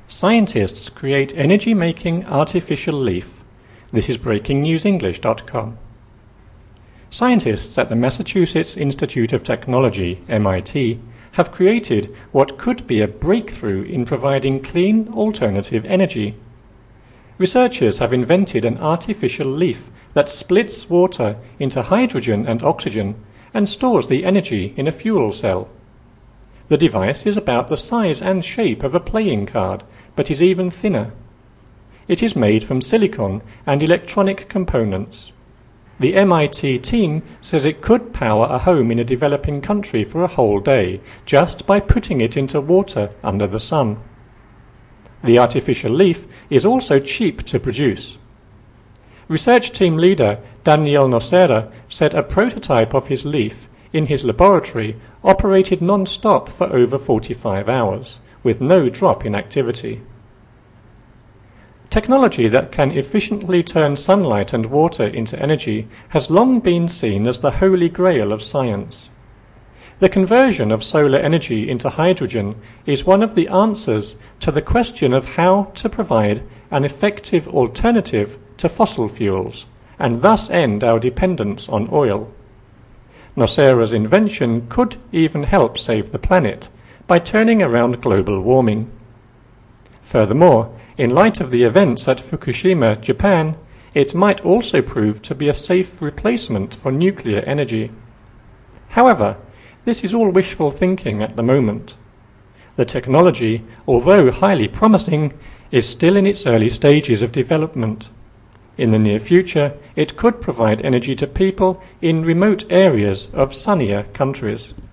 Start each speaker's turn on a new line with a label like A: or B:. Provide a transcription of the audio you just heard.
A: Scientists create energy-making artificial leaf. This is breakingnewsenglish.com. Scientists at the Massachusetts Institute of Technology, MIT, have created what could be a breakthrough in providing clean alternative energy. Researchers have invented an artificial leaf that splits water into hydrogen and oxygen and stores the energy in a fuel cell. The device is about the size and shape of a playing card, but is even thinner. It is made from silicon and electronic components. The MIT team says it could power a home in a developing country for a whole day, just by putting it into water under the sun. The artificial leaf is also cheap to produce. Research team leader Daniel Nocera said a prototype of his leaf in his laboratory operated non-stop for over 45 hours, with no drop in activity. Technology that can efficiently turn sunlight and water into energy has long been seen as the holy grail of science. The conversion of solar energy into hydrogen is one of the answers to the question of how to provide an effective alternative to fossil fuels, and thus end our dependence on oil. Nocera's invention could even help save the planet by turning around global warming. Furthermore, in light of the events at Fukushima, Japan, it might also prove to be a safe replacement for nuclear energy. However, this is all wishful thinking at the moment. The technology, although highly promising, is still in its early stages of development. In the near future, it could provide energy to people in remote areas of sunnier countries.